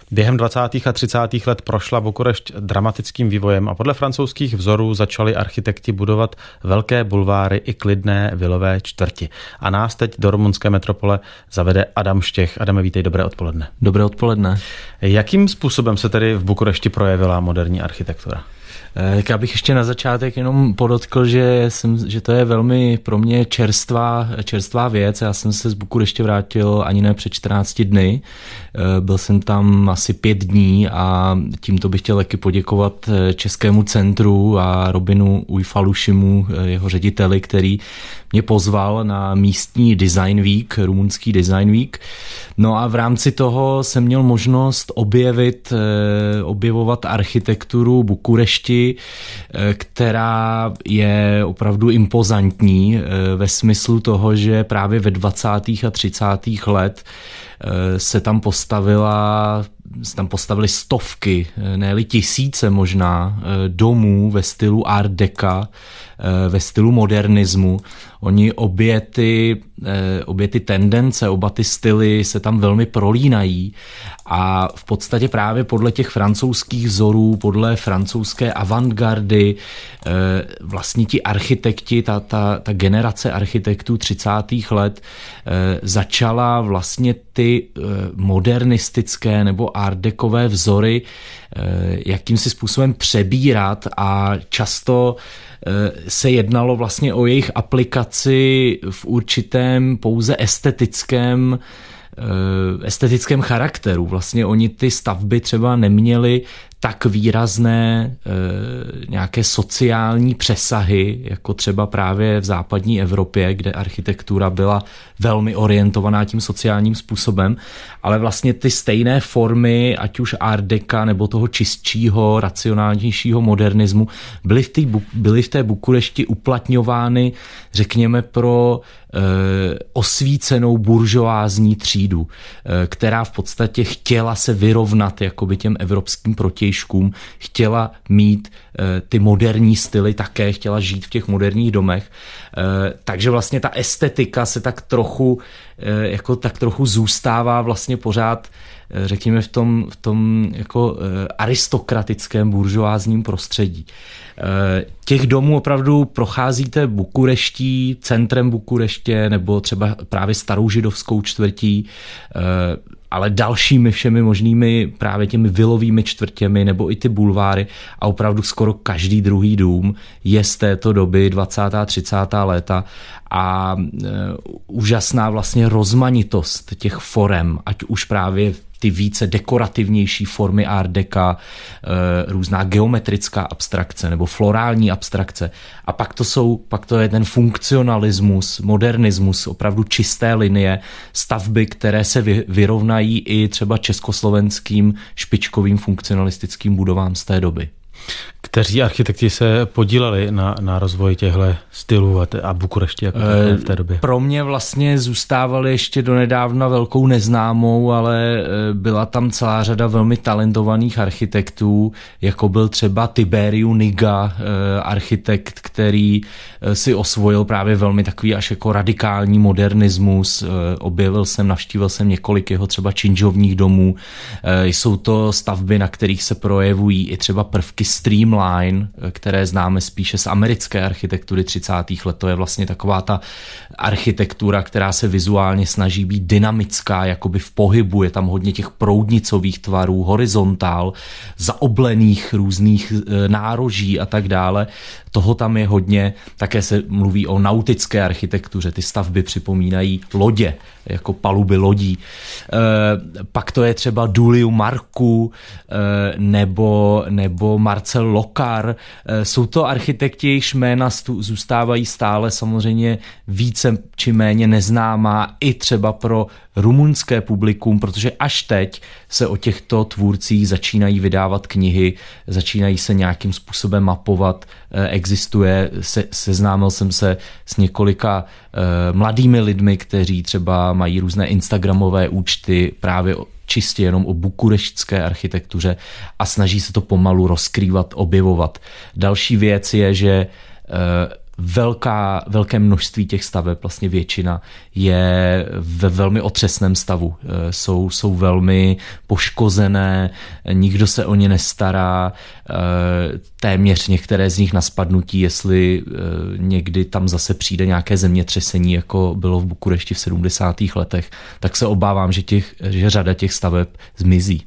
Během 20. a 30. let prošla Bukurešť dramatickým vývojem a podle francouzských vzorů začali architekti budovat velké bulváry i klidné vilové čtvrti. A nás teď do rumunské metropole zavede Adam Štěch. Adame, vítej, dobré odpoledne. Dobré odpoledne. Jakým způsobem se tedy v Bukurešti projevila moderní architektura? Tak já bych ještě na začátek jenom podotkl, že to je velmi pro mě čerstvá věc. Já jsem se z Bukureště vrátil ani ne před 14 dny. Byl jsem tam asi 5 dní a tímto bych chtěl taky poděkovat Českému centru a Robinu Ujfalušimu, jeho řediteli, který mě pozval na místní Design Week, rumunský Design Week. No a v rámci toho jsem měl možnost objevovat architekturu Bukurešti, která je opravdu impozantní ve smyslu toho, že právě ve 20. a 30. let se tam postavily stovky, ne-li tisíce možná, domů ve stylu Art Deca, ve stylu modernismu. Oni obě ty tendence, oba ty styly se tam velmi prolínají a v podstatě právě podle těch francouzských vzorů, podle francouzské avantgardy, vlastně ti architekti, ta generace architektů 30. let začala vlastně ty modernistické nebo art decové vzory jakýmsi způsobem přebírat a často se jednalo vlastně o jejich aplikaci v určitém pouze estetickém charakteru. Vlastně oni ty stavby třeba neměly tak výrazné nějaké sociální přesahy, jako třeba právě v západní Evropě, kde architektura byla velmi orientovaná tím sociálním způsobem, ale vlastně ty stejné formy, ať už Art Deca nebo toho čistšího, racionálnějšího modernismu, byly v té Bukurešti uplatňovány, řekněme, pro osvícenou buržoázní třídu, která v podstatě chtěla se vyrovnat jakoby těm evropským protějškům, chtěla mít ty moderní styly také, chtěla žít v těch moderních domech. Takže vlastně ta estetika se tak trochu zůstává vlastně pořád, řekněme, v tom jako aristokratickém buržoázním prostředí. Těch domů opravdu procházíte Bukureští, centrem Bukureště nebo třeba právě starou židovskou čtvrtí, ale dalšími všemi možnými právě těmi vilovými čtvrtěmi nebo i ty bulváry a opravdu skoro každý druhý dům je z této doby 20. a 30. léta a úžasná vlastně rozmanitost těch forem, ať už právě ty více dekorativnější formy Art Deca, různá geometrická abstrakce nebo florální abstrakce. A pak to je ten funkcionalismus, modernismus, opravdu čisté linie, stavby, které se vyrovnají i třeba československým špičkovým funkcionalistickým budovám z té doby. Kteří architekti se podíleli na rozvoji těchto stylů a Bukurešti jako v té době? Pro mě vlastně zůstávali ještě donedávna velkou neznámou, ale byla tam celá řada velmi talentovaných architektů, jako byl třeba Tiberiu Niga, architekt, který si osvojil právě velmi takový až jako radikální modernismus. Navštívil jsem několik jeho třeba činžovních domů. Jsou to stavby, na kterých se projevují i třeba prvky streamline, které známe spíše z americké architektury 30. let. To je vlastně taková ta architektura, která se vizuálně snaží být dynamická, jakoby v pohybu. Je tam hodně těch proudnicových tvarů, horizontál, zaoblených různých nároží a tak dále. Toho tam je hodně. Také se mluví o nautické architektuře. Ty stavby připomínají lodě, jako paluby lodí. Pak to je třeba Duliu Marku nebo Marcel Lokar. Jsou to architekti, jejichž jména zůstávají stále samozřejmě více či méně neznámá i třeba pro rumunské publikum, protože až teď se o těchto tvůrcích začínají vydávat knihy, začínají se nějakým způsobem mapovat, seznámil jsem se s několika mladými lidmi, kteří třeba mají různé instagramové účty právě čistě jenom o bukureštské architektuře a snaží se to pomalu rozkrývat, objevovat. Další věc je, že velké množství těch staveb, vlastně většina, je ve velmi otřesném stavu. Jsou velmi poškozené, nikdo se o ně nestará, téměř některé z nich na spadnutí, jestli někdy tam zase přijde nějaké zemětřesení, jako bylo v Bukurešti v 70. letech, tak se obávám, že řada těch staveb zmizí.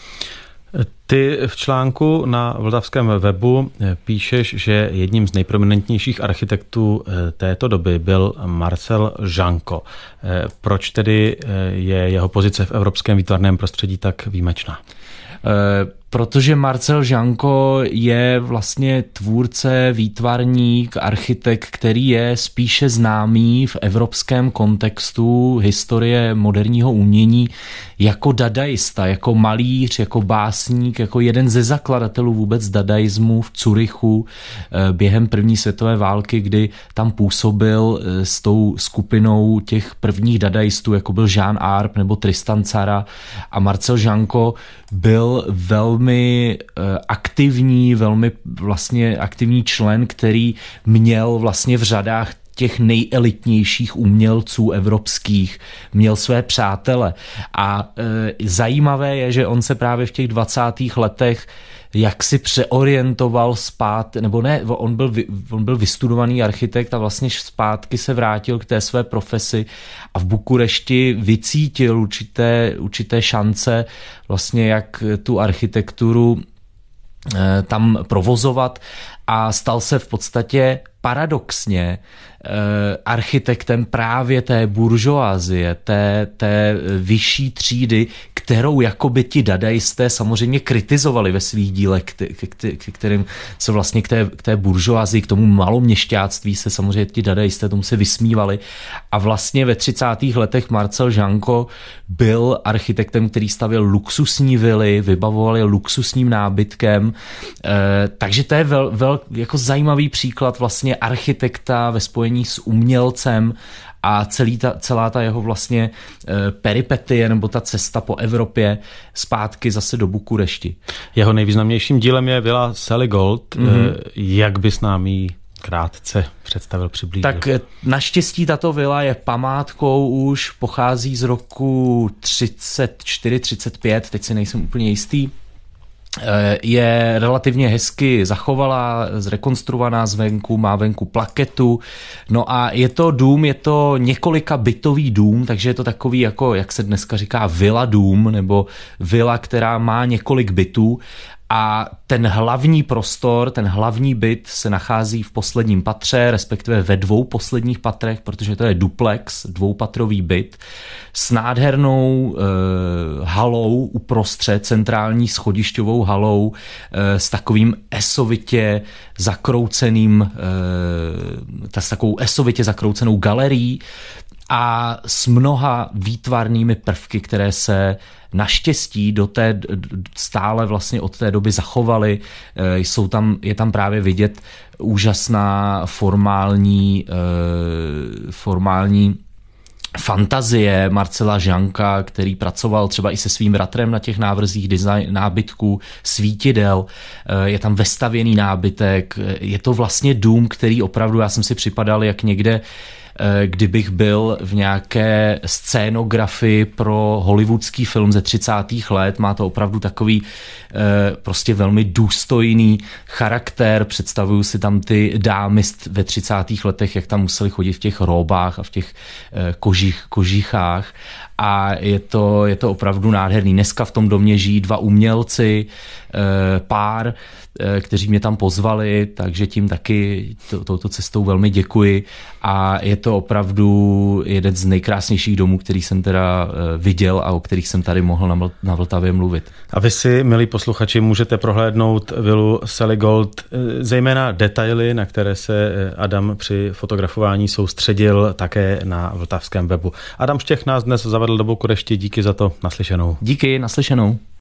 Ty v článku na vltavském webu píšeš, že jedním z nejprominentnějších architektů této doby byl Marcel Janko. Proč tedy je jeho pozice v evropském výtvarném prostředí tak výjimečná? Protože Marcel Janko je vlastně tvůrce, výtvarník, architekt, který je spíše známý v evropském kontextu historie moderního umění jako dadaista, jako malíř, jako básník, jako jeden ze zakladatelů vůbec dadaismu v Curychu během první světové války, kdy tam působil s tou skupinou těch prvních dadaistů, jako byl Jean Arp nebo Tristan Tzara, a Marcel Janko byl velmi aktivní, velmi vlastně aktivní člen, který měl vlastně v řadách těch nejelitnějších umělců evropských, měl své přátele. A zajímavé je, že on se právě v těch 20. letech jak si přeorientoval nebo ne, on byl vystudovaný architekt a vlastně zpátky se vrátil k té své profesi a v Bukurešti vycítil určité šance vlastně, jak tu architekturu tam provozovat, a stal se v podstatě paradoxně architektem právě té buržoazie, té vyšší třídy, kterou jakoby ti dadaisté samozřejmě kritizovali ve svých dílech, kterým se vlastně k té buržoazii, k tomu maloměšťáctví se samozřejmě ti dadaisté tomu se vysmívali. A vlastně ve 30. letech Marcel Janko byl architektem, který stavěl luxusní vily, vybavoval je luxusním nábytkem, takže to je jako zajímavý příklad vlastně architekta ve spojení s umělcem a celá ta jeho vlastně peripetie nebo ta cesta po Evropě zpátky zase do Bukurešti. Jeho nejvýznamnějším dílem je vila Celigold. Jak bys nám ji krátce představil, přiblížil? Tak naštěstí tato vila je památkou, už pochází z roku 34-35, teď si nejsem úplně jistý. Je relativně hezky zachovalá, zrekonstruovaná zvenku, má venku plaketu. No a je to několika bytový dům, takže je to takový, jako jak se dneska říká, vila dům, nebo vila, která má několik bytů. A ten hlavní prostor, ten hlavní byt se nachází v posledním patře, respektive ve 2 posledních patrech, protože to je duplex, 2patrový byt s nádhernou halou uprostřed, centrální schodišťovou halou s takovým esovitě zakroucenou galerií a s mnoha výtvarnými prvky, které se naštěstí stále vlastně od té doby zachovaly. Je tam právě vidět úžasná formální fantazie Marcela Janka, který pracoval třeba i se svým ratrem na těch návrzích nábytků, svítidel, je tam vestavěný nábytek, je to vlastně dům, který opravdu, já jsem si připadal jak někde, kdybych byl v nějaké scénografii pro hollywoodský film ze 30. let. Má to opravdu takový prostě velmi důstojný charakter. Představuju si tam ty dámy ve 30. letech, jak tam museli chodit v těch róbách a v těch kožichách. A je to opravdu nádherný. Dneska v tom domě žijí 2 umělci, pár, kteří mě tam pozvali, takže tím taky touto cestou velmi děkuji. A je to opravdu jeden z nejkrásnějších domů, který jsem teda viděl a o kterých jsem tady mohl na Vltavě mluvit. A vy si, milí posluchači, můžete prohlédnout vilu Celigold, zejména detaily, na které se Adam při fotografování soustředil, také na vltavském webu. Adam Štěch nás dnes zavedl do Bukurešti, díky za to, naslyšenou. Díky, naslyšenou.